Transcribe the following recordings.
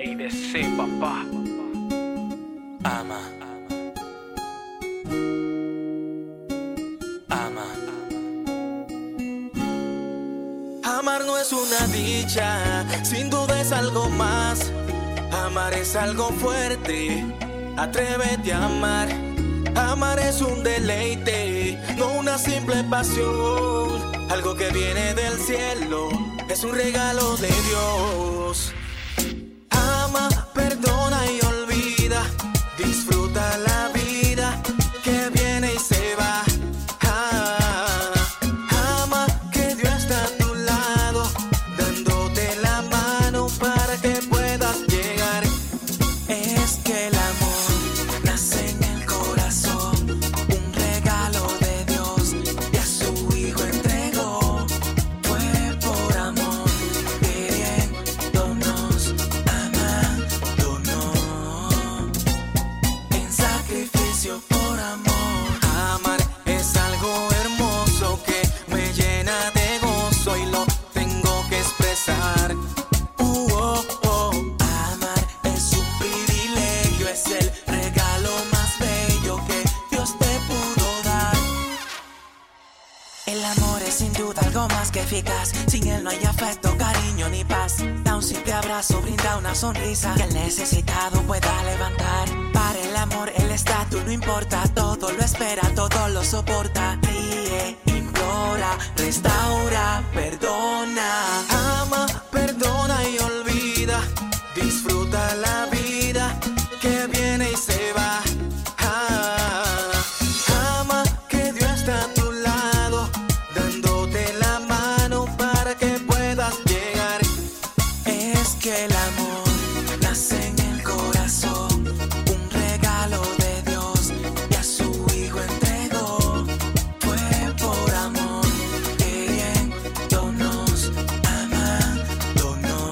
Ley de C, papá. Ama. Ama. Amar no es una dicha, sin duda es algo más. Amar es algo fuerte, atrévete a amar. Amar es un deleite, no una simple pasión. Algo que viene del cielo, es un regalo de Dios. Ama, perdona y olvida. Disfruta la vida que viene y se va. Ama que Dios está a tu lado, dándote la mano para que puedas llegar. Es que el amor nace en el corazón, un regalo de Dios y a su Hijo entregó. Fue por amor, queriéndonos, amándonos, en sacrificio por amor. Amar es algo hermoso que me llena de gozo y lo tengo que expresar. Amar es un privilegio, es el regalo más bello que Dios te pudo dar. El amor es sin duda algo más que eficaz. Sin él no hay afecto, cariño ni paz. Da un simple abrazo, brinda una sonrisa que el necesitado pueda levantar. Para el amor el estatus no importa, todo lo espera, todo lo soporta. Ríe, implora, restaura, perdona. Ama, perdona y olvida. Disfruta la vida que viene y se va. Ama que Dios está a tu lado, dándote la mano para que puedas llegar. Es que el amor nace en el corazón, un regalo de Dios y a su Hijo entregó. Fue por amor, queriéndonos, amándonos,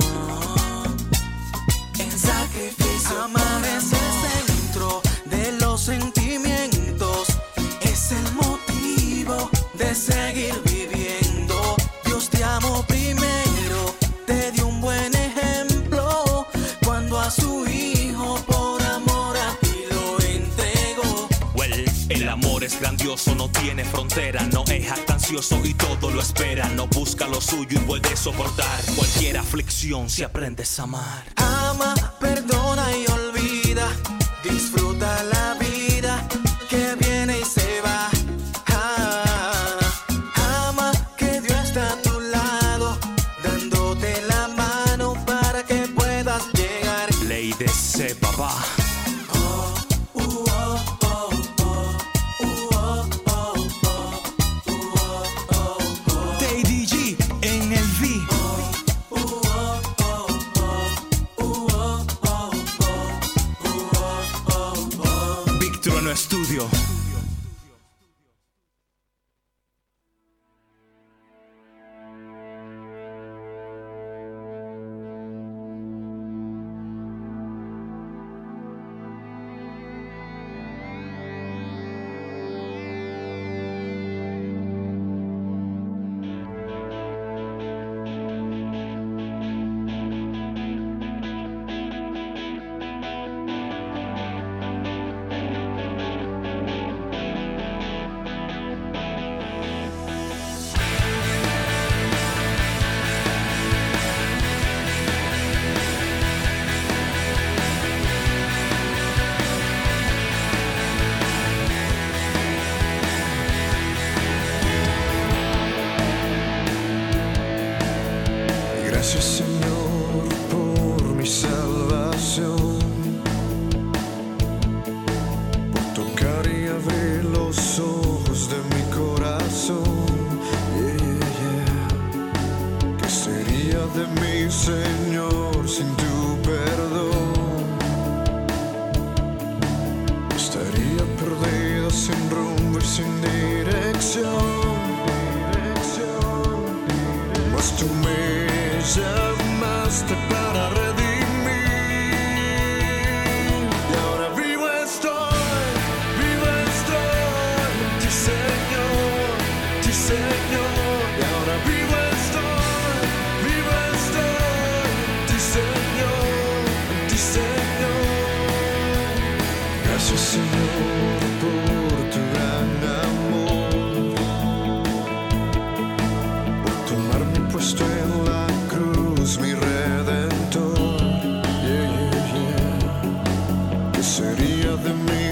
en sacrificio. Amar es el centro de los sentimientos, es el motivo de seguir viviendo. Dios te amó primero, te dio un buen ejemplo cuando a su Hijo por amor a ti lo entregó. El amor es grandioso, no tiene frontera, no es jactancioso y todo lo espera. No busca lo suyo y puede soportar cualquier aflicción si aprendes a amar. Ama, perdona y olvida. Disfruta la vida que viene y se va. Ama que Dios está a tu lado, dándote la mano para que puedas llegar. Ley de C, papá. TDG en el V. Víctor en el estudio.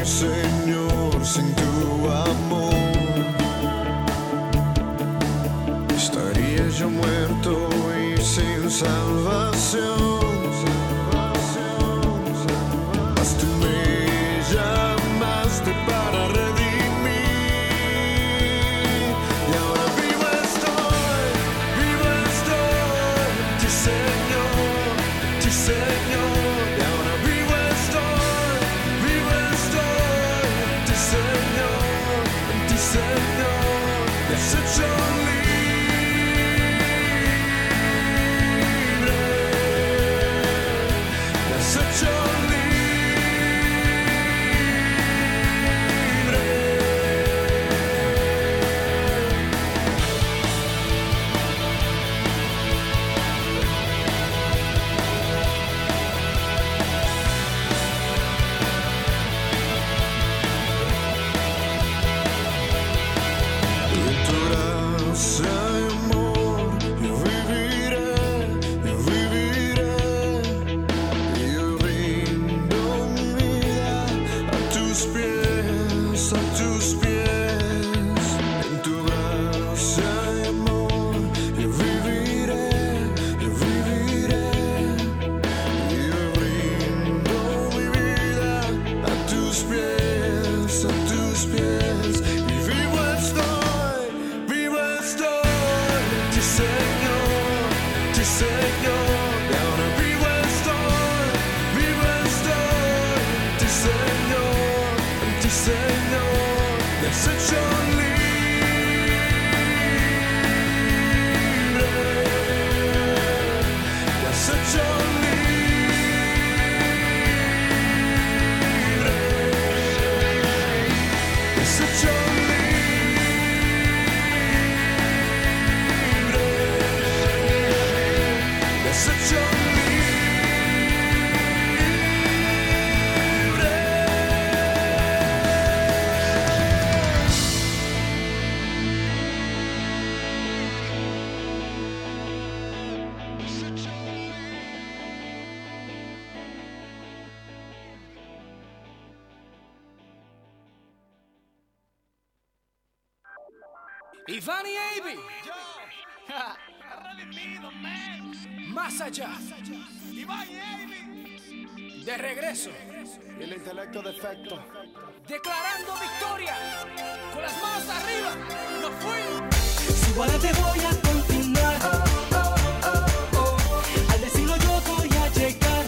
Señor, sin tu amor estaría yo muerto y sin salvación. Mas tú me llamaste para redimir y ahora vivo estoy, sí Señor, y ahora vivo estoy, Señor, me has hecho libre, me has hecho Iván y Avi, más allá, de regreso, y el intelecto defecto, declarando victoria, con las manos arriba, no fui. Sigo adelante, voy a continuar, al destino yo voy a llegar,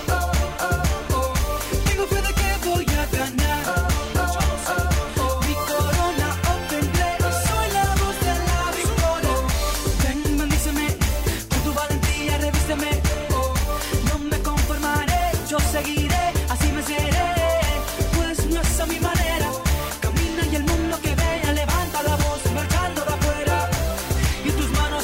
tengo fe de que voy a ganar. Seguiré, así me seré, pues no es a mi manera. Camina y el mundo que vea, levanta la voz, marchando de afuera. Y tus manos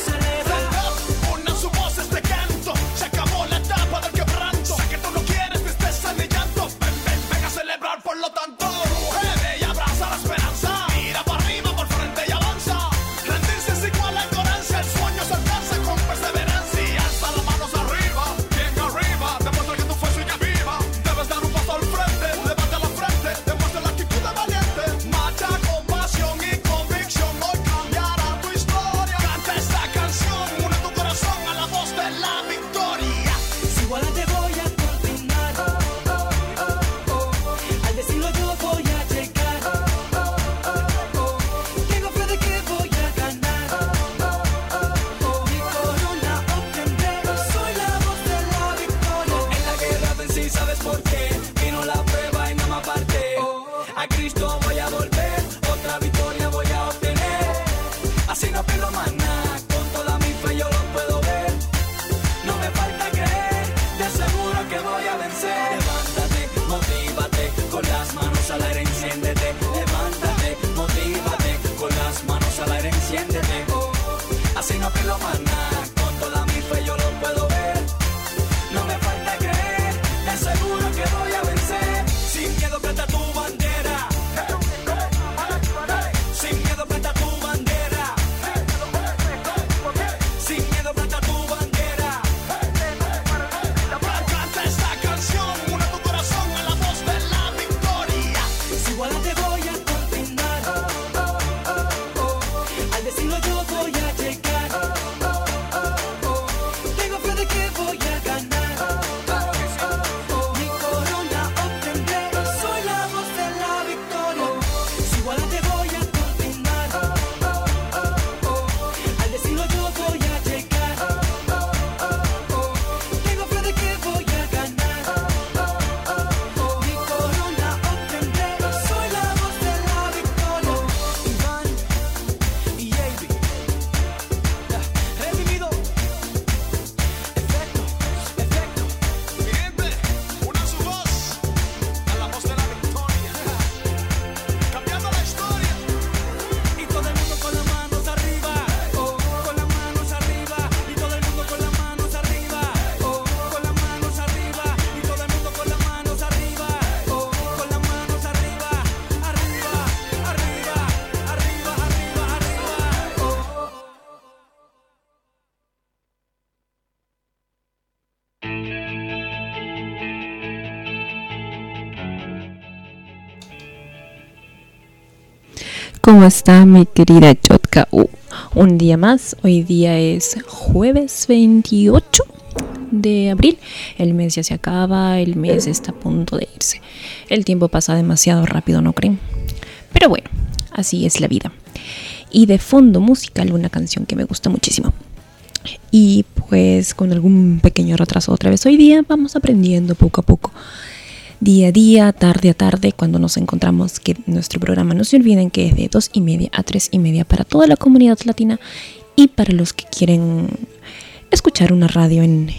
¿Cómo está mi querida Chotka? Un día más, hoy día es jueves 28 de abril. El mes ya se acaba, el mes está a punto de irse. El tiempo pasa demasiado rápido, ¿no creen? Pero bueno, así es la vida. Y de fondo musical una canción que me gusta muchísimo. Y pues con algún pequeño retraso otra vez hoy día vamos aprendiendo poco a poco. Día a día, tarde a tarde, cuando nos encontramos, que nuestro programa no se olviden que es de 2:30 a 3:30 para toda la comunidad latina y para los que quieren escuchar una radio en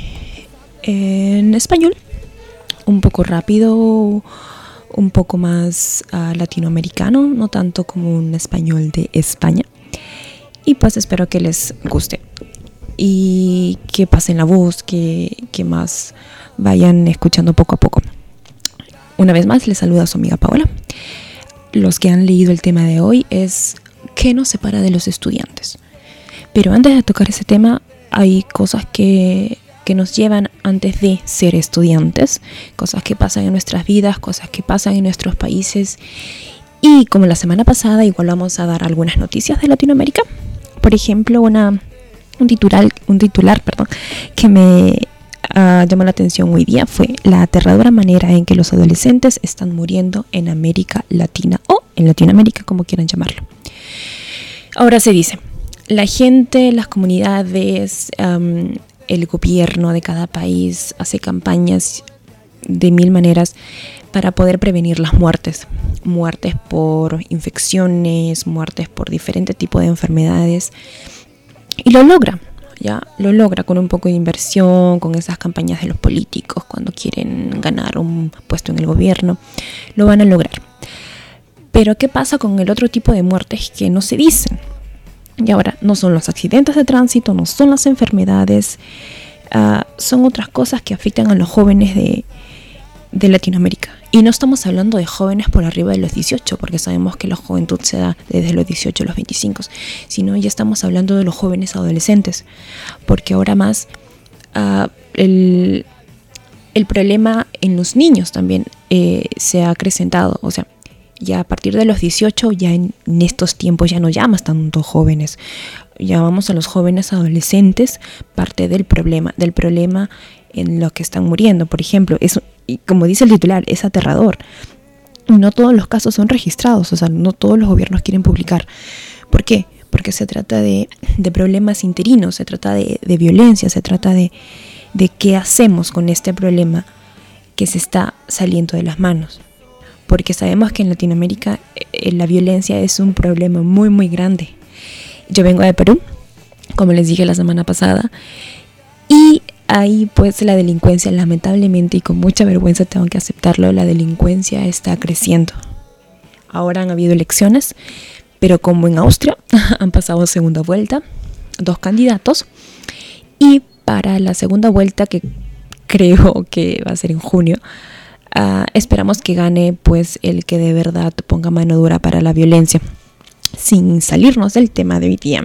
español, un poco rápido, un poco más latinoamericano, no tanto como un español de España. Y pues espero que les guste y que pasen la voz, que más vayan escuchando poco a poco. Una vez más les saluda su amiga Paola. Los que han leído el tema de hoy es ¿qué nos separa de los estudiantes? Pero antes de tocar ese tema hay cosas que nos llevan antes de ser estudiantes, cosas que pasan en nuestras vidas, cosas que pasan en nuestros países. Y como la semana pasada igual vamos a dar algunas noticias de Latinoamérica. Por ejemplo, un titular que me llamó la atención hoy día fue la aterradora manera en que los adolescentes están muriendo en América Latina o en Latinoamérica, como quieran llamarlo. Ahora se dice, la gente, las comunidades, el gobierno de cada país hace campañas de mil maneras para poder prevenir las muertes por infecciones, muertes por diferentes tipos de enfermedades, y lo logra con un poco de inversión, con esas campañas de los políticos cuando quieren ganar un puesto en el gobierno, lo van a lograr. Pero ¿qué pasa con el otro tipo de muertes que no se dicen? Y ahora, no son los accidentes de tránsito, no son las enfermedades, son otras cosas que afectan a los jóvenes de Latinoamérica. Y no estamos hablando de jóvenes por arriba de los 18, porque sabemos que la juventud se da desde los 18 a los 25, sino ya estamos hablando de los jóvenes adolescentes, porque ahora más el problema en los niños también se ha acrecentado. O sea, ya a partir de los 18, ya en estos tiempos ya no llamas tanto jóvenes, llamamos a los jóvenes adolescentes parte del problema en lo que están muriendo. Por ejemplo, y como dice el titular, es aterrador. No todos los casos son registrados, o sea, no todos los gobiernos quieren publicar. ¿Por qué? Porque se trata de problemas interinos, se trata de violencia, se trata de qué hacemos con este problema que se está saliendo de las manos. Porque sabemos que en Latinoamérica la violencia es un problema muy, muy grande. Yo vengo de Perú, como les dije la semana pasada, y ahí pues la delincuencia, lamentablemente y con mucha vergüenza tengo que aceptarlo, la delincuencia está creciendo. Ahora han habido elecciones, pero como en Austria han pasado segunda vuelta 2 candidatos, y para la segunda vuelta, que creo que va a ser en junio, esperamos que gane pues el que de verdad ponga mano dura para la violencia. Sin salirnos del tema de hoy día,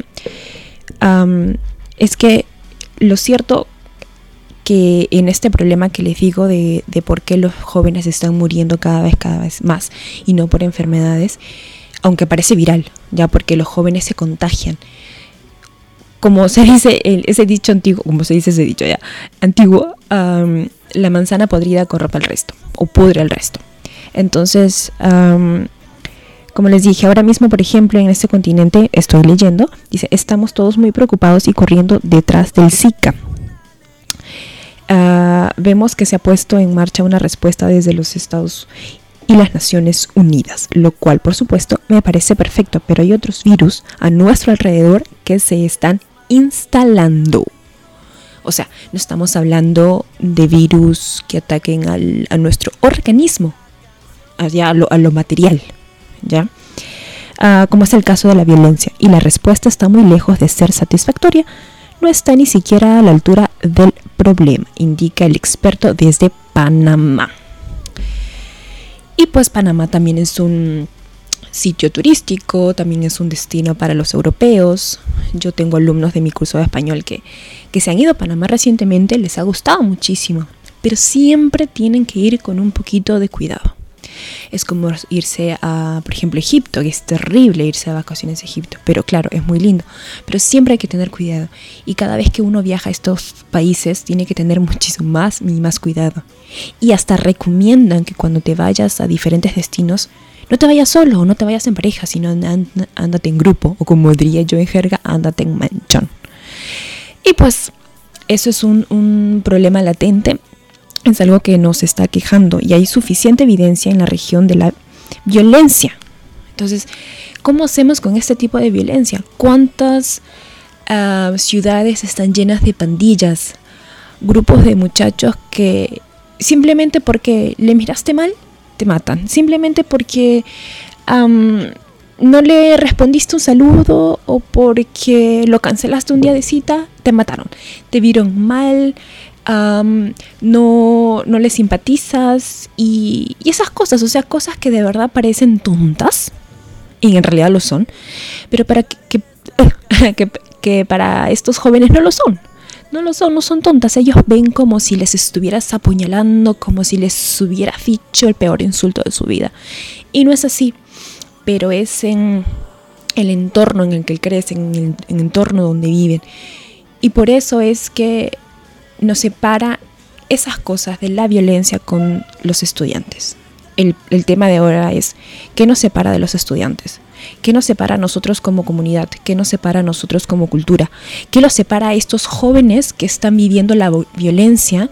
es que lo cierto que en este problema que les digo de por qué los jóvenes están muriendo cada vez más y no por enfermedades, aunque parece viral, ya, porque los jóvenes se contagian. Como se dice ese dicho antiguo, antiguo, la manzana podrida corropa el resto o pudre el resto. Entonces, como les dije, ahora mismo, por ejemplo, en este continente, estoy leyendo, dice, estamos todos muy preocupados y corriendo detrás del Zika. Vemos que se ha puesto en marcha una respuesta desde los Estados y las Naciones Unidas, lo cual, por supuesto, me parece perfecto, pero hay otros virus a nuestro alrededor que se están instalando. O sea, no estamos hablando de virus que ataquen a nuestro organismo, a lo material, ¿ya? Como es el caso de la violencia, y la respuesta está muy lejos de ser satisfactoria, no está ni siquiera a la altura del problema, indica el experto desde Panamá. Y pues Panamá también es un sitio turístico, también es un destino para los europeos. Yo tengo alumnos de mi curso de español que se han ido a Panamá recientemente, les ha gustado muchísimo, pero siempre tienen que ir con un poquito de cuidado. Es como irse a, por ejemplo, Egipto, que es terrible irse de vacaciones a Egipto, pero claro, es muy lindo. Pero siempre hay que tener cuidado. Y cada vez que uno viaja a estos países, tiene que tener muchísimo más y más cuidado. Y hasta recomiendan que cuando te vayas a diferentes destinos, no te vayas solo, no te vayas en pareja, sino ándate en grupo, o como diría yo en jerga, ándate en manchón. Y pues, eso es un problema latente. Es algo que nos está quejando y hay suficiente evidencia en la región de la violencia. Entonces, ¿cómo hacemos con este tipo de violencia? ¿Cuántas ciudades están llenas de pandillas? Grupos de muchachos que simplemente porque le miraste mal, te matan. Simplemente porque no le respondiste un saludo o porque lo cancelaste un día de cita, te mataron. Te vieron mal. No les simpatizas y esas cosas, o sea, cosas que de verdad parecen tontas y en realidad lo son, pero para que para estos jóvenes no lo son, no son tontas. Ellos ven como si les estuvieras apuñalando, como si les hubieras dicho el peor insulto de su vida, y no es así, pero es en el entorno en el que crecen, en el entorno donde viven, y por eso es que nos separa esas cosas de la violencia con los estudiantes. El tema de ahora es ¿qué nos separa de los estudiantes? ¿Qué nos separa a nosotros como comunidad? ¿Qué nos separa a nosotros como cultura? ¿Qué los separa a estos jóvenes que están viviendo la violencia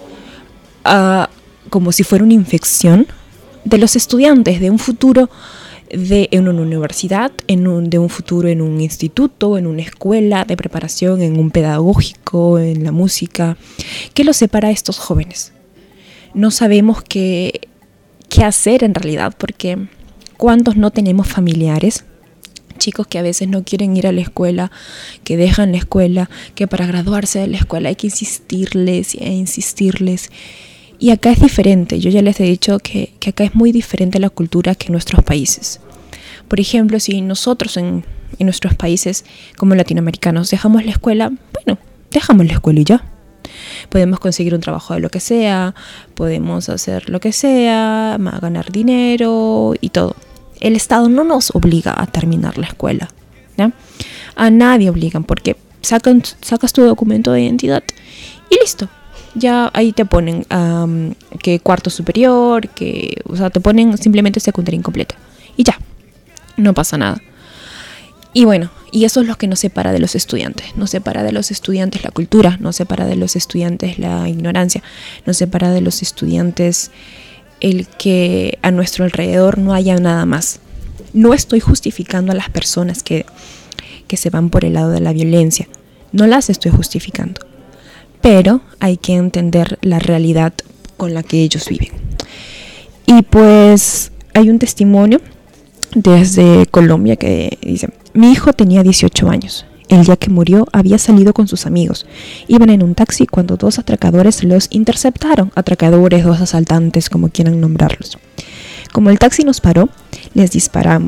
como si fuera una infección de los estudiantes, de un futuro en una universidad, de un futuro en un instituto, en una escuela de preparación, en un pedagógico, en la música? ¿Qué los separa a estos jóvenes? No sabemos qué hacer en realidad, porque ¿cuántos no tenemos familiares? Chicos que a veces no quieren ir a la escuela, que dejan la escuela, que para graduarse de la escuela hay que insistirles e insistirles. Y acá es diferente. Yo ya les he dicho que acá es muy diferente la cultura que en nuestros países. Por ejemplo, si nosotros en nuestros países como latinoamericanos dejamos la escuela, bueno, dejamos la escuela y ya. Podemos conseguir un trabajo de lo que sea, podemos hacer lo que sea, ganar dinero y todo. El Estado no nos obliga a terminar la escuela, ¿no? A nadie obligan, porque sacas tu documento de identidad y listo. Ya ahí te ponen que cuarto superior, te ponen simplemente secundaria incompleta. Y ya, no pasa nada. Y bueno, y eso es lo que nos separa de los estudiantes. Nos separa de los estudiantes la cultura, nos separa de los estudiantes la ignorancia, nos separa de los estudiantes el que a nuestro alrededor no haya nada más. No estoy justificando a las personas que se van por el lado de la violencia. No las estoy justificando. Pero hay que entender la realidad con la que ellos viven. Y pues hay un testimonio desde Colombia que dice: mi hijo tenía 18 años. El día que murió había salido con sus amigos. Iban en un taxi cuando dos atracadores los interceptaron. Atracadores, dos asaltantes, como quieran nombrarlos. Como el taxi nos paró, les dispararon.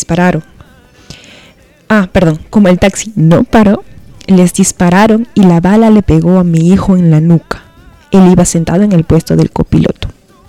Como el taxi no paró, les dispararon y la bala le pegó a mi hijo en la nuca. Él iba sentado en el puesto del copiloto.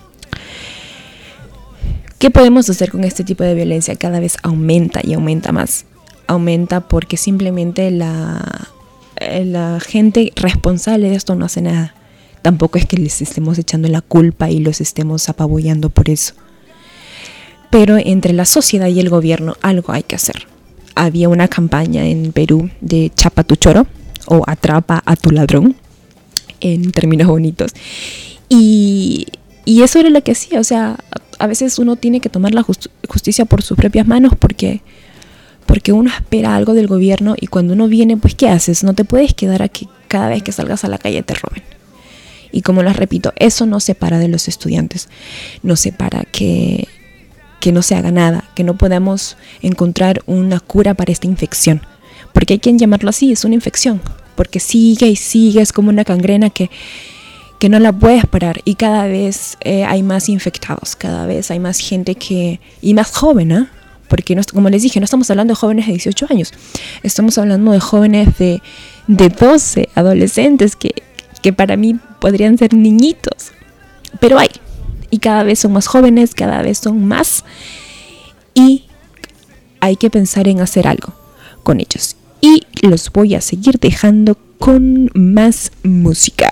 ¿Qué podemos hacer con este tipo de violencia? Cada vez aumenta y aumenta más. Aumenta porque simplemente la gente responsable de esto no hace nada. Tampoco es que les estemos echando la culpa y los estemos apabullando por eso. Pero entre la sociedad y el gobierno algo hay que hacer. Había una campaña en Perú de chapa tu choro o atrapa a tu ladrón, en términos bonitos. Y eso era lo que hacía. O sea, a veces uno tiene que tomar la justicia por sus propias manos porque uno espera algo del gobierno y cuando uno viene, pues ¿qué haces? No te puedes quedar a que cada vez que salgas a la calle te roben. Y como les repito, eso no separa de los estudiantes. No separa que no se haga nada, que no podamos encontrar una cura para esta infección. Porque hay quien llamarlo así, es una infección. Porque sigue y sigue, es como una gangrena que no la puedes parar. Y cada vez hay más infectados, cada vez hay más gente y más joven, ¿eh? Porque como les dije, no estamos hablando de jóvenes de 18 años. Estamos hablando de jóvenes de 12, adolescentes, que para mí podrían ser niñitos. Pero hay. y cada vez son más jóvenes, cada vez son más, y hay que pensar en hacer algo con ellos. Y los voy a seguir dejando con más música.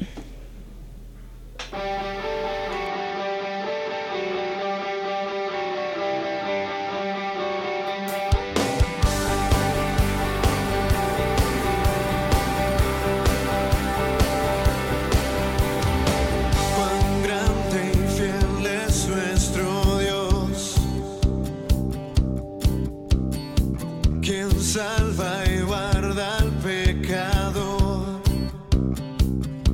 Cuán grande y fiel es nuestro Dios, quien salva y guarda al pecador.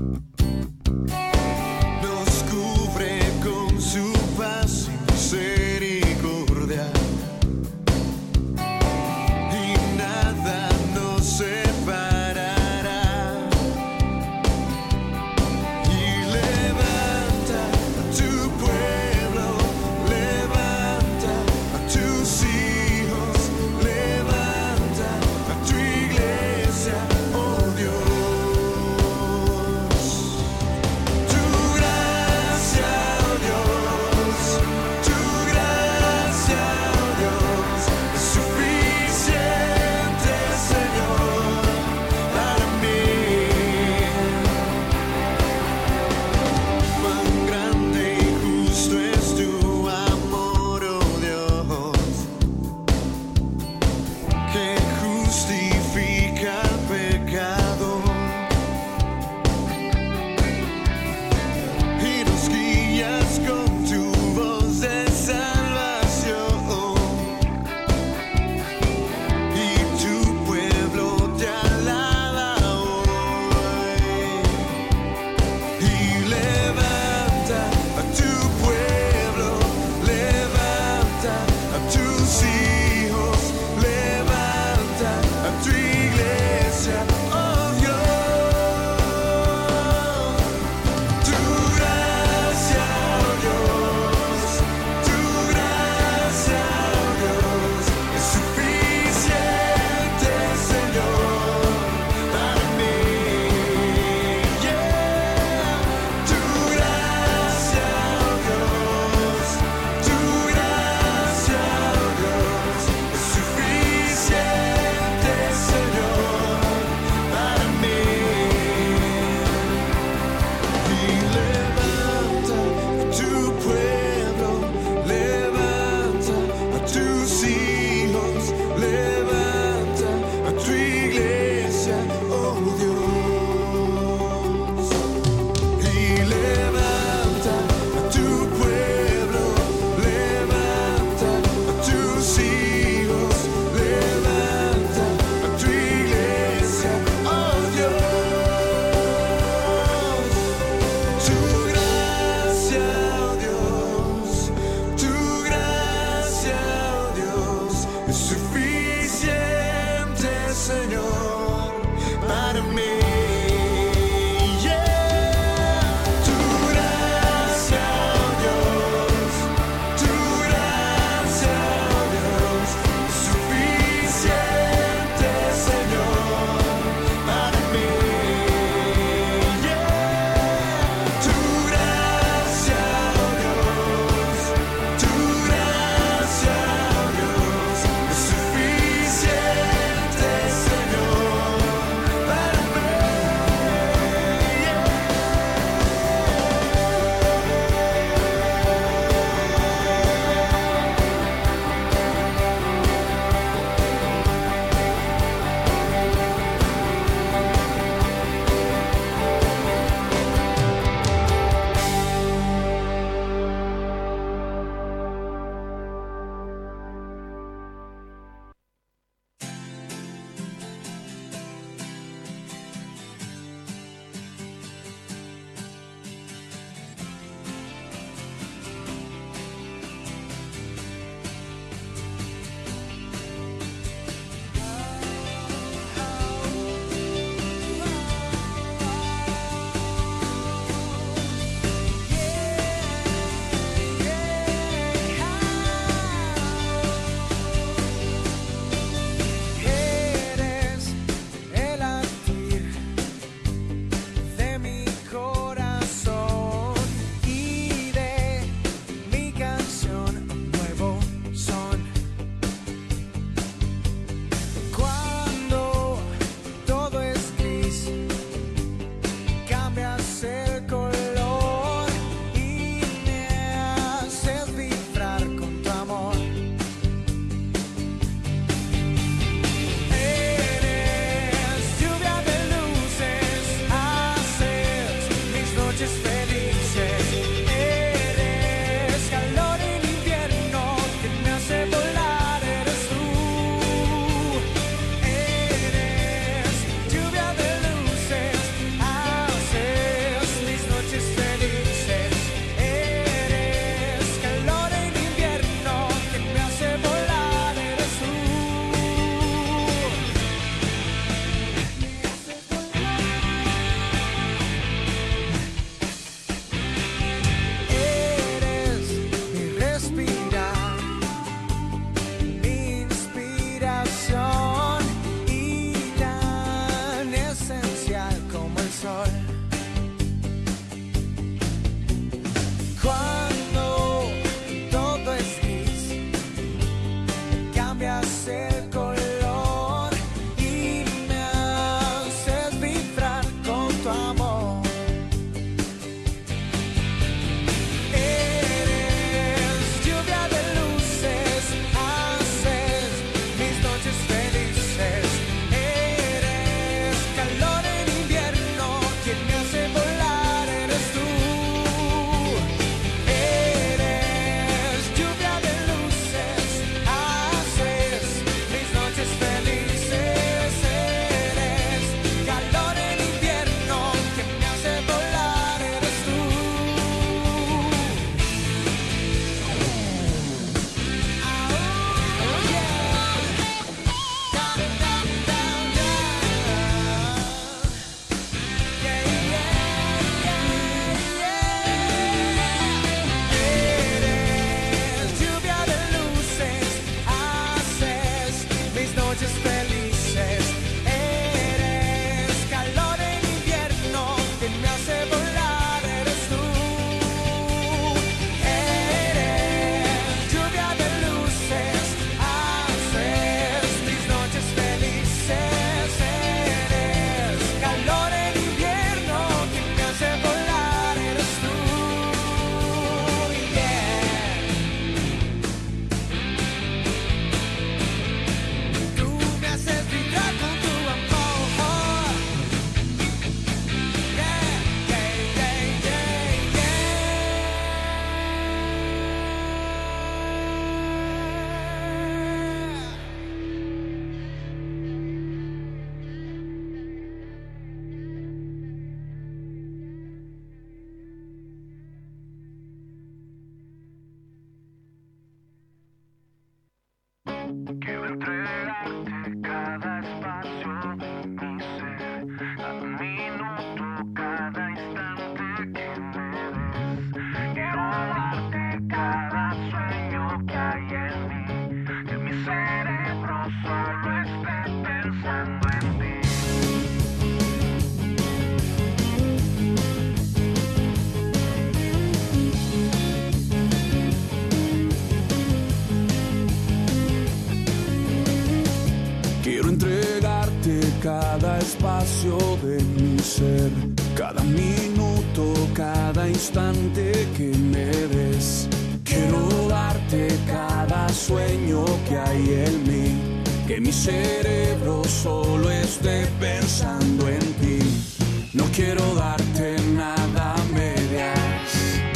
espacio de mi ser, cada minuto, cada instante que me des. Quiero darte cada sueño que hay en mí, que mi cerebro solo esté pensando en ti. No quiero darte nada a medias,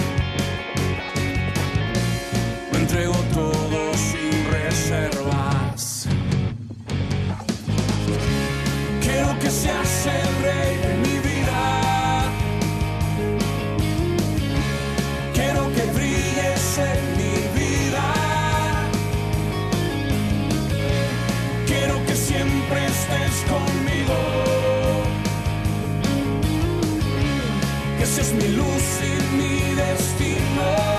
me entrego todo sin reservas. Quiero que seas el rey de mi vida, quiero que brilles en mi vida, quiero que siempre estés conmigo, que seas mi luz y mi destino.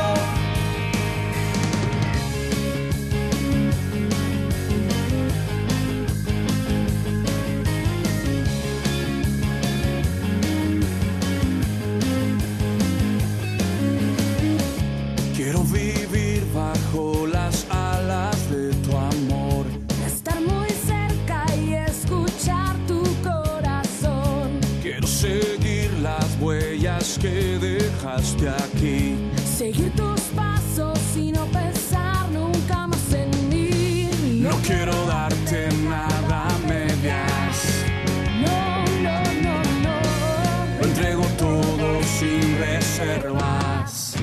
Quiero vivir bajo las alas de tu amor, estar muy cerca y escuchar tu corazón. quiero seguir las huellas que dejaste aquí, Seguir tus pasos y no pensar nunca más en mí. no quiero darte nada a medias, No, no, no, no. lo entrego todo sin reservas.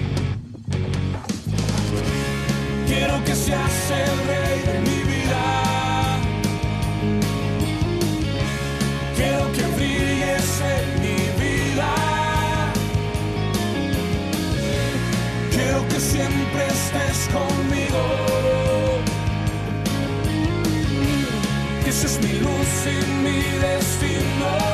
Quiero que seas el rey de mi vida, quiero que brilles en mi vida, quiero que siempre estés conmigo, que seas mi luz y mi destino.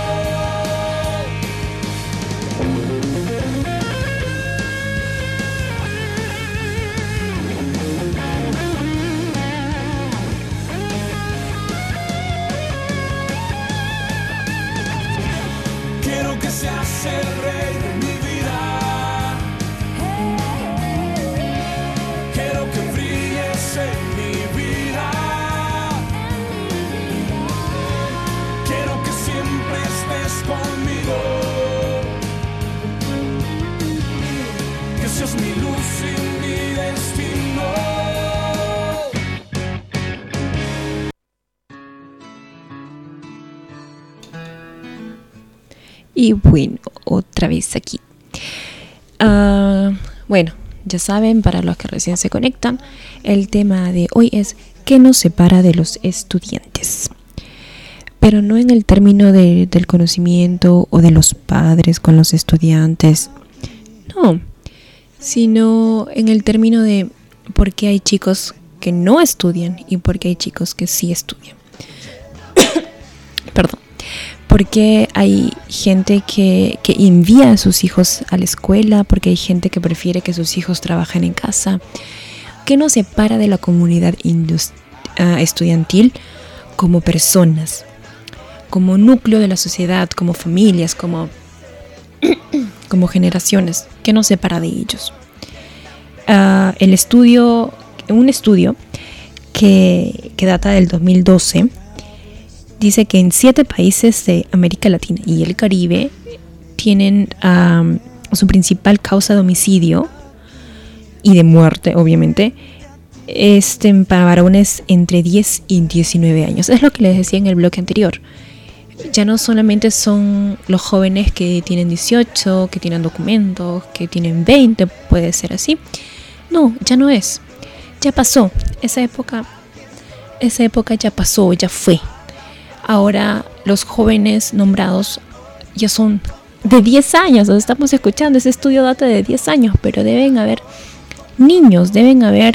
Quiero que seas el rey de mi vida, quiero que brilles en mi vida, quiero que siempre estés conmigo, que seas mi luz y mi destino. Y bueno, otra vez aquí. Bueno, ya saben, para los que recién se conectan, el tema de hoy es ¿qué nos separa de los estudiantes? Pero no en el término del conocimiento o de los padres con los estudiantes, no, sino en el término de por qué hay chicos que no estudian y por qué hay chicos que sí estudian. Perdón. Porque hay gente que envía a sus hijos a la escuela, porque hay gente que prefiere que sus hijos trabajen en casa. ¿Qué nos separa de la comunidad estudiantil como personas, como núcleo de la sociedad, como familias, como generaciones? ¿Qué nos separa de ellos? Un estudio que data del 2012 dice que en 7 países de América Latina y el Caribe tienen su principal causa de homicidio y de muerte, obviamente, para varones entre 10 y 19 años. Es lo que les decía en el bloque anterior. Ya no solamente son los jóvenes que tienen 18, que tienen documentos, que tienen 20, puede ser así. No, ya no es. Ya pasó. Esa época ya pasó, ya fue. Ahora los jóvenes nombrados ya son de 10 años. Los estamos escuchando, ese estudio data de 10 años, pero deben haber niños de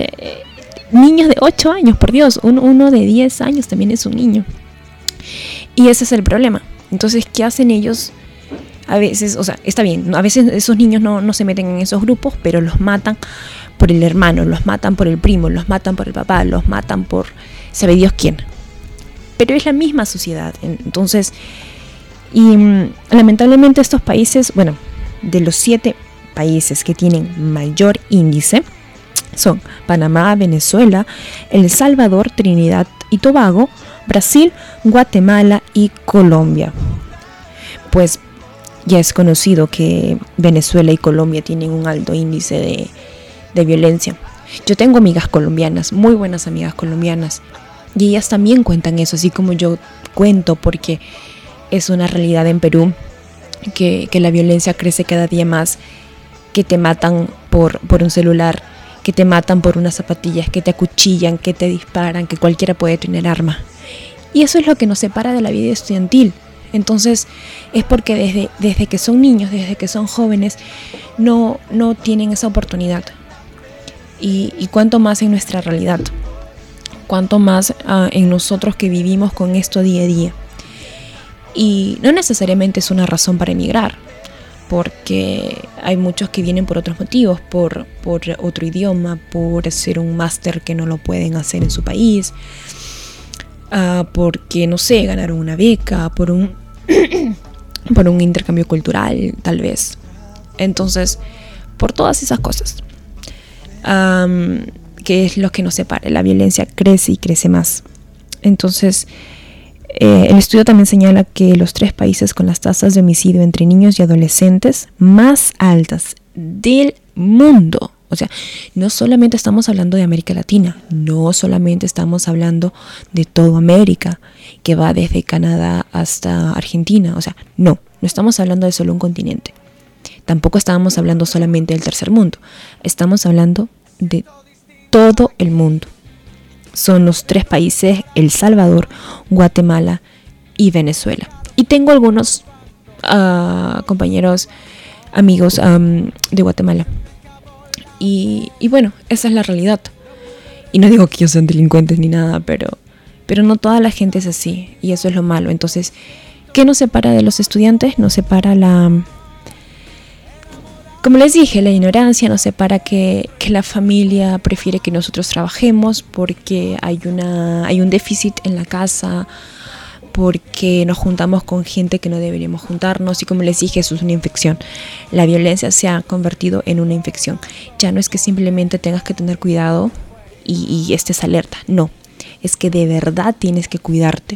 8 años, por Dios. Uno de 10 años también es un niño. Y ese es el problema. Entonces, ¿qué hacen ellos? A veces, o sea, está bien, a veces esos niños no se meten en esos grupos, pero los matan por el hermano, los matan por el primo, los matan por el papá, los matan por sabe Dios quién. Pero es la misma sociedad. Entonces, y lamentablemente estos países, bueno, de los 7 países que tienen mayor índice son Panamá, Venezuela, El Salvador, Trinidad y Tobago, Brasil, Guatemala y Colombia. Pues ya es conocido que Venezuela y Colombia tienen un alto índice de violencia. Yo tengo amigas colombianas, muy buenas amigas colombianas, y ellas también cuentan eso, así como yo cuento, porque es una realidad en Perú que la violencia crece cada día más, que te matan por un celular, que te matan por unas zapatillas, que te acuchillan, que te disparan, que cualquiera puede tener arma. Y eso es lo que nos separa de la vida estudiantil. Entonces es porque desde que son niños, desde que son jóvenes, no tienen esa oportunidad. Y cuánto más en nuestra realidad, cuánto más en nosotros que vivimos con esto día a día. Y no necesariamente es una razón para emigrar, porque hay muchos que vienen por otros motivos, por otro idioma, por hacer un máster que no lo pueden hacer en su país, porque, no sé, ganaron una beca, por un intercambio cultural, tal vez. Entonces, por todas esas cosas, que es lo que nos separa. La violencia crece y crece más. Entonces, el estudio también señala que los 3 países con las tasas de homicidio entre niños y adolescentes más altas del mundo. O sea, no solamente estamos hablando de América Latina, no solamente estamos hablando de toda América, que va desde Canadá hasta Argentina. O sea, no estamos hablando de solo un continente. Tampoco estábamos hablando solamente del tercer mundo. Estamos hablando de todo el mundo. Son los 3 países: El Salvador, Guatemala y Venezuela. Y tengo algunos compañeros, amigos de Guatemala. Y bueno, esa es la realidad. Y no digo que ellos sean delincuentes ni nada, pero no toda la gente es así. Y eso es lo malo. Entonces, ¿qué nos separa de los estudiantes? Nos separa como les dije, la ignorancia. Nos separa que la familia prefiere que nosotros trabajemos porque hay un déficit en la casa, porque nos juntamos con gente que no deberíamos juntarnos. Y como les dije, eso es una infección. La violencia se ha convertido en una infección. Ya no es que simplemente tengas que tener cuidado y estés alerta. No, es que de verdad tienes que cuidarte.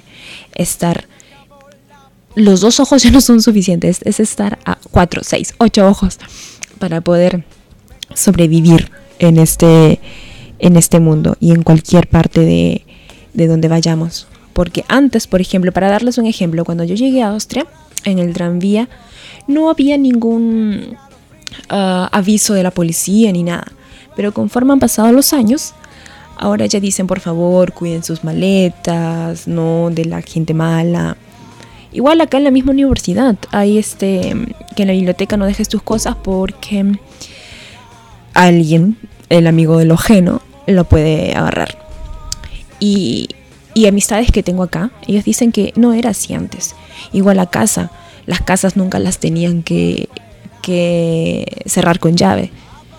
Los 2 ojos ya no son suficientes. Es estar a 4, 6, 8 ojos para poder sobrevivir en este mundo y en cualquier parte de donde vayamos. Porque antes, por ejemplo, para darles un ejemplo, cuando yo llegué a Austria, en el tranvía, no había ningún aviso de la policía ni nada. Pero conforme han pasado los años, ahora ya dicen, por favor, cuiden sus maletas, no de la gente mala. Igual acá en la misma universidad hay que en la biblioteca no dejes tus cosas porque alguien, el amigo del ojeno, lo puede agarrar. Y amistades que tengo acá, ellos dicen que no era así antes. Igual las casas nunca las tenían que cerrar con llave.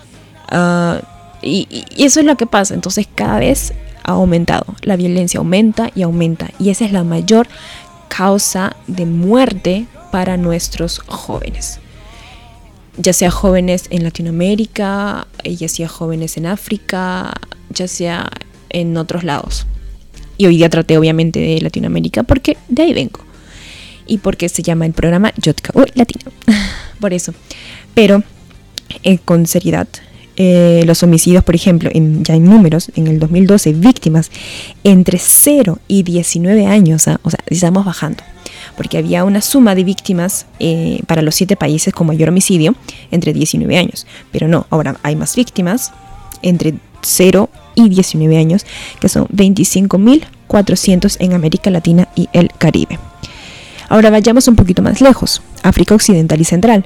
Y eso es lo que pasa. Entonces cada vez ha aumentado. La violencia aumenta y aumenta. Y esa es la mayor causa de muerte para nuestros jóvenes. Ya sea jóvenes en Latinoamérica, ya sea jóvenes en África, ya sea en otros lados. Y hoy día traté obviamente de Latinoamérica porque de ahí vengo. Y porque se llama el programa JK Latino. Por eso. Pero con seriedad, los homicidios, por ejemplo, ya en números, en el 2012, víctimas entre 0 y 19 años. O sea, estamos bajando. Porque había una suma de víctimas para los 7 países con mayor homicidio entre 19 años. Pero no, ahora hay más víctimas entre 0 y 19 años, que son 25.400 en América Latina y el Caribe. Ahora vayamos un poquito más lejos. África Occidental y Central,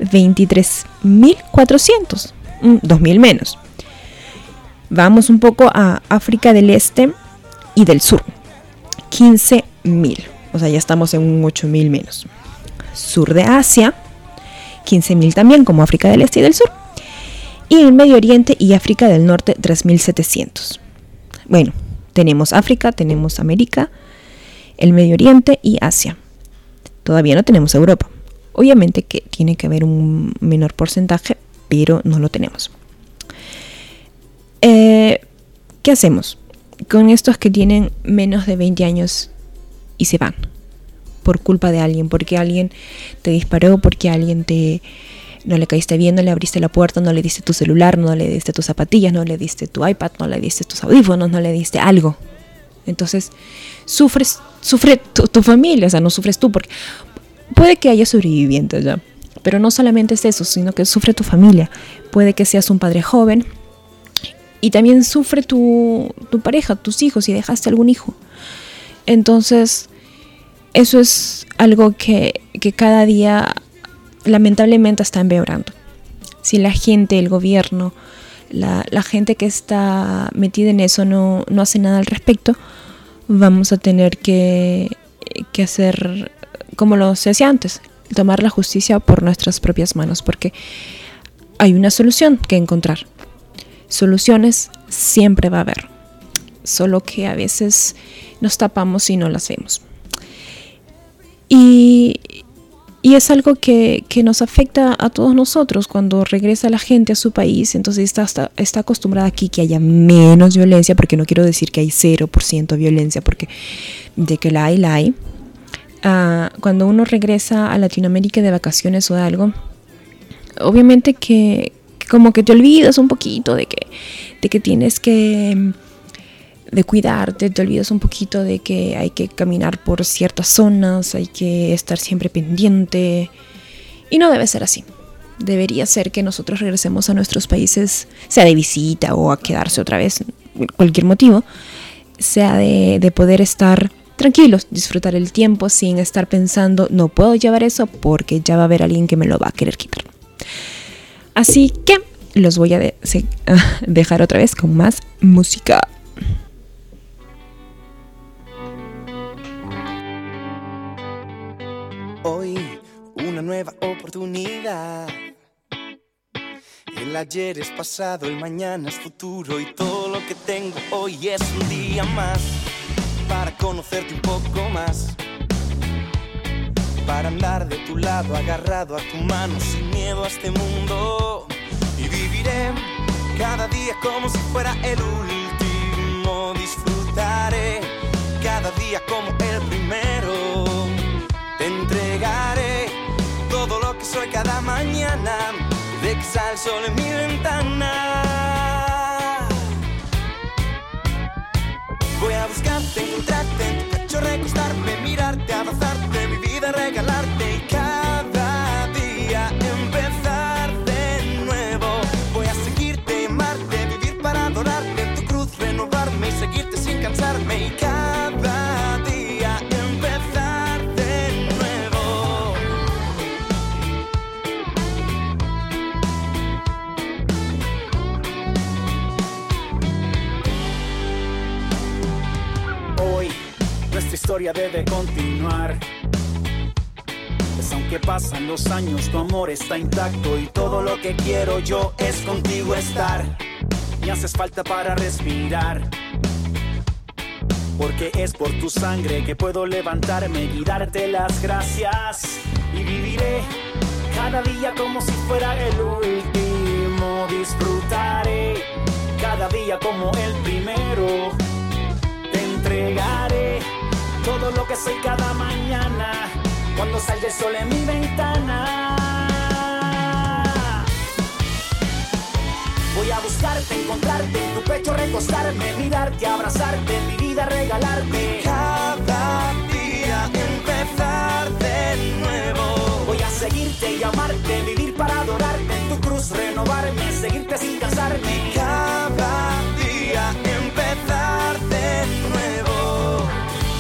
23.400, 2.000 menos. Vamos un poco a África del Este y del Sur, 15.000, o sea, ya estamos en un 8.000 menos. Sur de Asia, 15.000 también, como África del Este y del Sur. Y en Medio Oriente y África del Norte, 3.700. Bueno, tenemos África, tenemos América, el Medio Oriente y Asia. Todavía no tenemos Europa. Obviamente que tiene que haber un menor porcentaje, pero no lo tenemos. ¿Qué hacemos con estos que tienen menos de 20 años y se van? Por culpa de alguien, porque alguien te disparó, porque alguien no le caíste bien, no le abriste la puerta, no le diste tu celular, no le diste tus zapatillas, no le diste tu iPad, no le diste tus audífonos, no le diste algo. Entonces sufre tu familia, o sea, no sufres tú, porque puede que haya sobrevivientes ya, pero no solamente es eso, sino que sufre tu familia. Puede que seas un padre joven y también sufre tu pareja, tus hijos, si dejaste algún hijo. Entonces eso es algo que cada día lamentablemente está empeorando. Si la gente, el gobierno, la gente que está metida en eso no hace nada al respecto, vamos a tener que hacer como lo se hacía antes, tomar la justicia por nuestras propias manos, porque hay una solución que encontrar. Soluciones siempre va a haber, solo que a veces nos tapamos y no las vemos. Y es algo que nos afecta a todos nosotros cuando regresa la gente a su país. Entonces está acostumbrada aquí que haya menos violencia, porque no quiero decir que hay 0% violencia, porque de que la hay. Cuando uno regresa a Latinoamérica de vacaciones o algo, obviamente que como que te olvidas un poquito de que tienes que de cuidarte, te olvidas un poquito de que hay que caminar por ciertas zonas, hay que estar siempre pendiente, y no debe ser así. Debería ser que nosotros regresemos a nuestros países, sea de visita o a quedarse otra vez, cualquier motivo, sea de poder estar tranquilos, disfrutar el tiempo sin estar pensando, no puedo llevar eso porque ya va a haber alguien que me lo va a querer quitar. Así que los voy a dejar otra vez con más música. Hoy, una nueva oportunidad. El ayer es pasado, el mañana es futuro, y todo lo que tengo hoy es un día más para conocerte un poco más, para andar de tu lado, agarrado a tu mano, sin miedo a este mundo. Y viviré cada día como si fuera el último. Disfrutaré cada día como el primero. Te entregaré todo lo que soy cada mañana, de que sale el sol en mi ventana. Voy a buscarte, encontrarte en tu pecho, recostarme, mirarte, abrazarte, mi vida regalarte, y cada día empezar de nuevo. Voy a seguirte, amarte, vivir para adorarte, en tu cruz renovarme y seguirte sin cansarme, y cada día empezar de nuevo. Hoy nuestra historia debe continuar, pues aunque pasan los años tu amor está intacto, y todo lo que quiero yo es contigo estar. Me haces falta para respirar, porque es por tu sangre que puedo levantarme y darte las gracias. Y viviré cada día como si fuera el último. Disfrutaré cada día como el primero. Te entregaré todo lo que soy cada mañana, cuando salga el sol en mi ventana. Voy a buscarte, encontrarte, en tu pecho recostarme, mirarte, abrazarte, mi vida regalarte. Cada día empezar de nuevo. Voy a seguirte y amarte, vivir para adorarte, en tu cruz renovarme, seguirte sin cansarme. Cada día empezar de nuevo.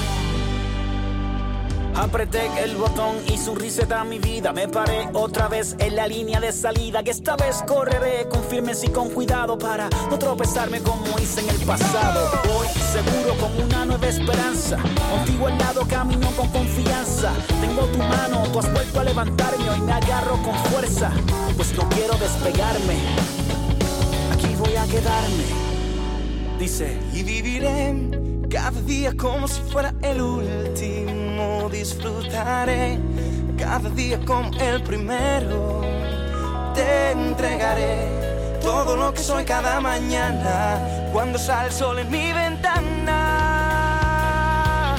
Apreté el botón y su reset a mi vida. Me paré otra vez en la línea de salida, que esta vez correré con firmeza y con cuidado para no tropezarme como hice en el pasado. Voy seguro con una nueva esperanza, contigo al lado camino con confianza. Tengo tu mano, tú has vuelto a levantarme, hoy me agarro con fuerza, pues no quiero despegarme, aquí voy a quedarme. Dice, y viviré cada día como si fuera el último. Disfrutaré cada día como el primero. Te entregaré todo lo que soy cada mañana cuando sale el sol en mi ventana.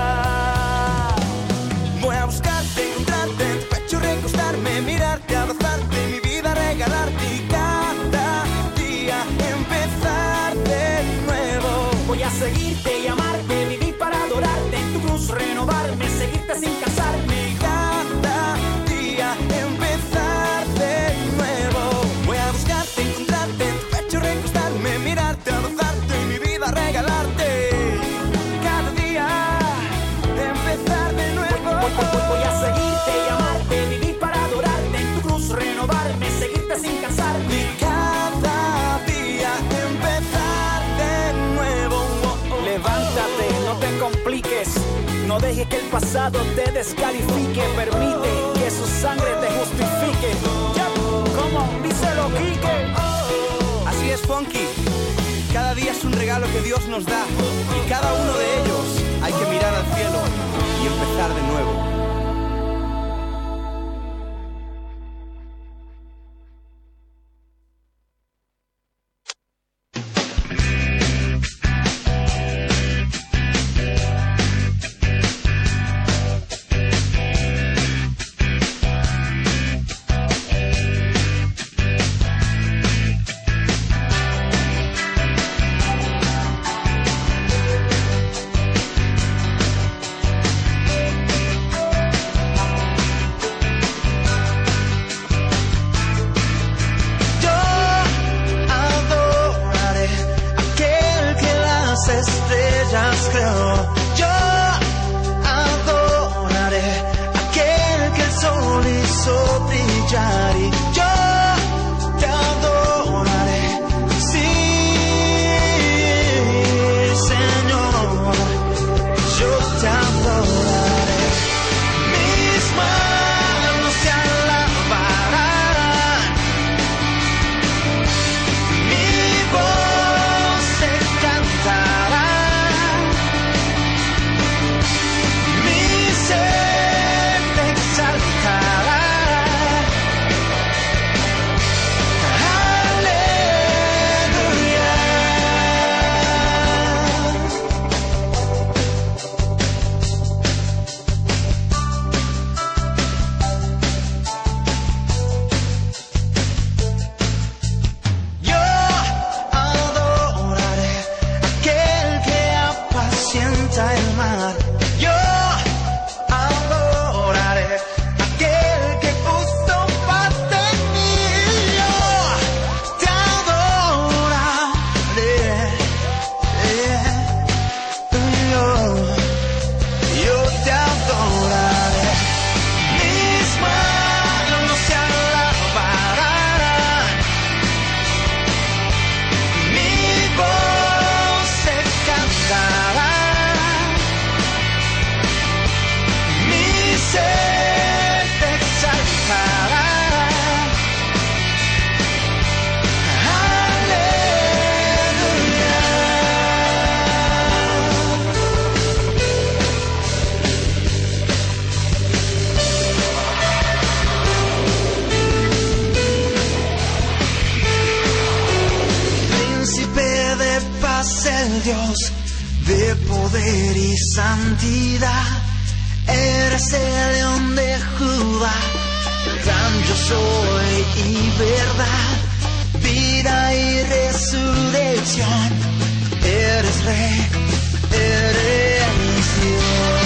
Voy a buscarte, encontrarte en tu pecho, recostarme, mirarte, abrazarte, mi vida regalarte y cada día empezar de nuevo. Voy a seguirte y amarte, vivir para adorarte, en tu cruz renovarme, seguirte sin cansarme. Cada día empezar de nuevo. Voy a buscarte, encontrarte en tu pecho, recostarme, mirarte, abrazarte y mi vida regalarte. Cada día empezar de nuevo. Voy a seguirte y amarte, vivir para adorarte, en tu cruz renovarme, seguirte sin cansarme. Y cada día empezar de nuevo. Levántate, no te compliques, no dejes que el pasado te descalifique, permite que su sangre te justifique. Ya, como díselo Quique. Así es, Funky. Cada día es un regalo que Dios nos da y cada uno de ellos hay que mirar al cielo y empezar de nuevo. Estrellas creo, yo adoraré aquel que el sol hizo brillar y yo te adoraré, sí, Señor, yo te adoraré, mis manos te alabarán, mi voz te cantará. El mar, yo adoraré aquel que puso paz en mí, yo te adoraré, yo te adoraré, mis manos te alabarán, mi voz te cantará. Se te exaltará. Aleluya. Príncipe de paz, el Dios de poder y santidad. Eres el león de Judá, gran yo soy y verdad, vida y resurrección. Eres rey, eres Dios.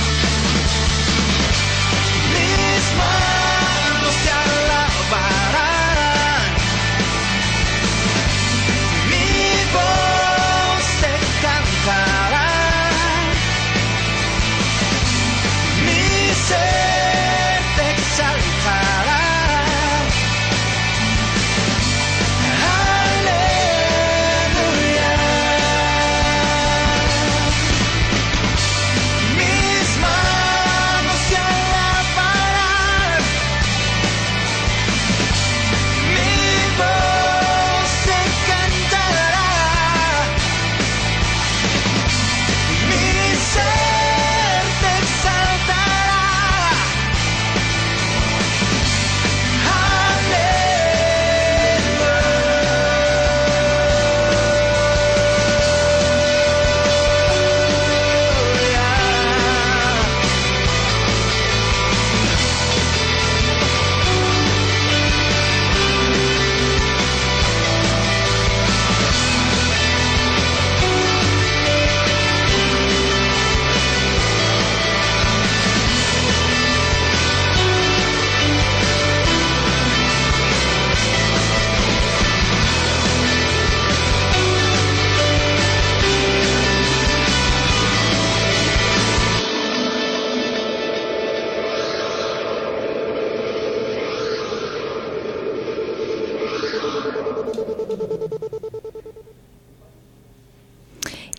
Mis manos te alabarán.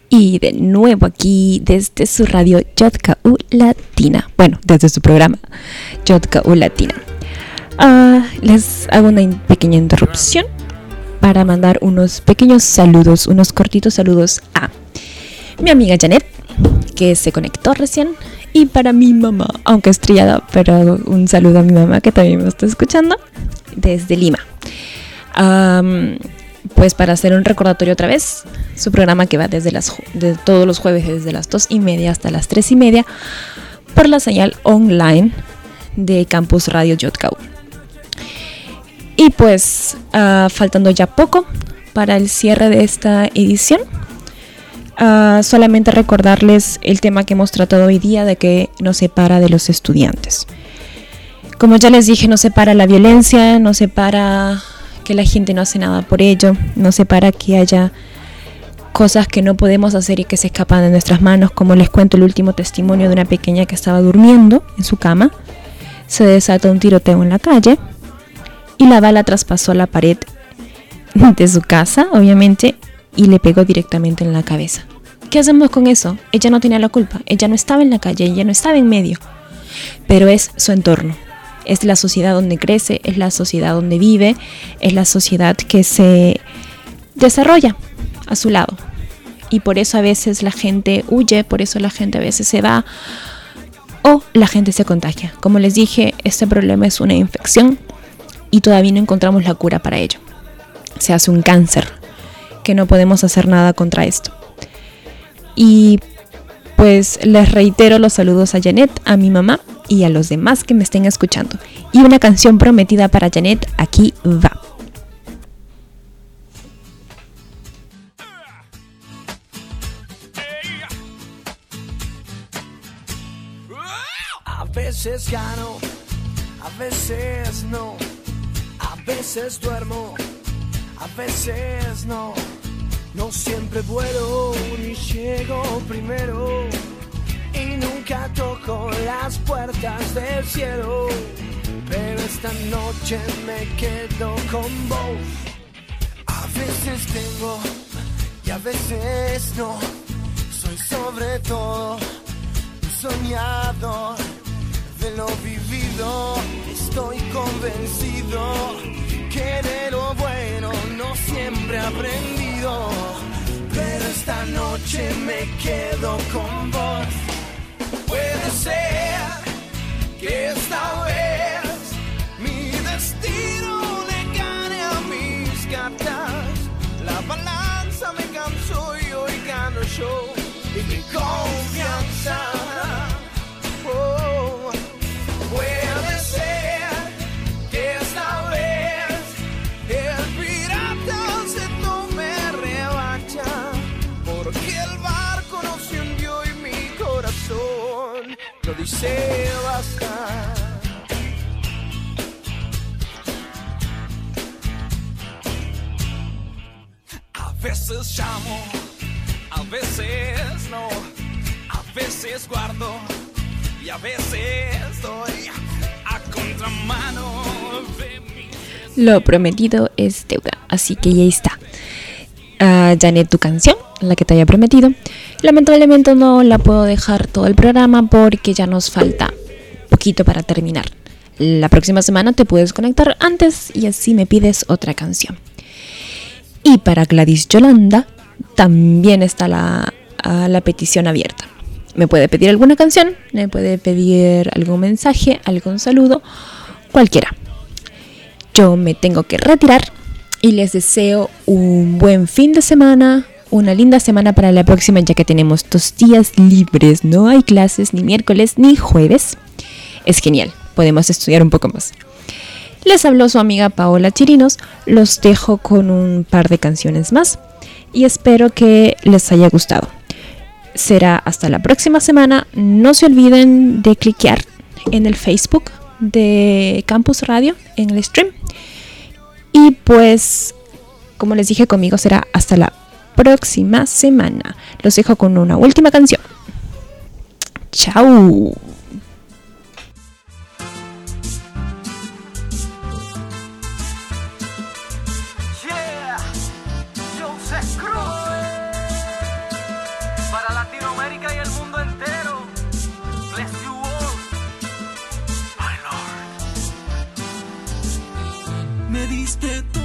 Y de nuevo aquí desde su radio JKU Latina. Bueno, desde su programa JKU Latina. Les hago una pequeña interrupción para mandar unos pequeños saludos, unos cortitos saludos a mi amiga Janet, que se conectó recién, y para mi mamá, aunque estrellada, pero un saludo a mi mamá que también me está escuchando desde Lima. Pues para hacer un recordatorio otra vez, su programa que va de todos los jueves desde las 2:30 hasta las 3:30 por la señal online de Campus Radio JKU. Y pues faltando ya poco para el cierre de esta edición, solamente recordarles el tema que hemos tratado hoy día, de que nos separa de los estudiantes. Como ya les dije, nos separa la violencia, nos separa que la gente no hace nada por ello, nos separa que haya cosas que no podemos hacer y que se escapan de nuestras manos, como les cuento el último testimonio de una pequeña que estaba durmiendo en su cama. Se desató un tiroteo en la calle y la bala traspasó la pared de su casa, obviamente, y le pegó directamente en la cabeza. ¿Qué hacemos con eso? Ella no tenía la culpa, ella no estaba en la calle, ella no estaba en medio, pero es su entorno, es la sociedad donde crece, es la sociedad donde vive, es la sociedad que se desarrolla a su lado, y por eso a veces la gente huye, por eso la gente a veces se va o la gente se contagia. Como les dije, este problema es una infección y todavía no encontramos la cura para ello. Se hace un cáncer que no podemos hacer nada contra esto. Y pues les reitero los saludos a Janet, a mi mamá y a los demás que me estén escuchando. Y una canción prometida para Janet, aquí va. A veces gano, a veces no, a veces duermo, a veces no. No siempre vuelo ni llego primero y nunca toco las puertas del cielo. Pero esta noche me quedo con vos. A veces tengo y a veces no. Soy sobre todo un soñador de lo vivido. Estoy convencido que de lo bueno no siempre he aprendido. Pero esta noche me quedo con vos. Puede ser que esta vez mi destino le gane a mis cartas. La balanza me cansó y hoy gano yo. Y mi confianza. Oh, puede ser que esta vez el pirata se tome revancha, porque el barco no se hundió y mi corazón lo dice basta. A veces llamo, a veces no, a veces guardo y a veces doy a contramano de mi... Lo prometido es deuda, así que ya está. Janet, tu canción, la que te había prometido. Lamentablemente no la puedo dejar todo el programa porque ya nos falta poquito para terminar. La próxima semana te puedes conectar antes y así me pides otra canción. Y para Gladys Yolanda también está la petición abierta. Me puede pedir alguna canción, me puede pedir algún mensaje, algún saludo, cualquiera. Yo me tengo que retirar y les deseo un buen fin de semana, una linda semana para la próxima, ya que tenemos 2 días libres. No hay clases ni miércoles ni jueves. Es genial, podemos estudiar un poco más. Les habló su amiga Paola Chirinos. Los dejo con un par de canciones más y espero que les haya gustado. Será hasta la próxima semana. No se olviden de cliquear en el Facebook de Campus Radio, en el stream. Y pues, como les dije, conmigo será hasta la próxima semana. Los dejo con una última canción. Chao. me diste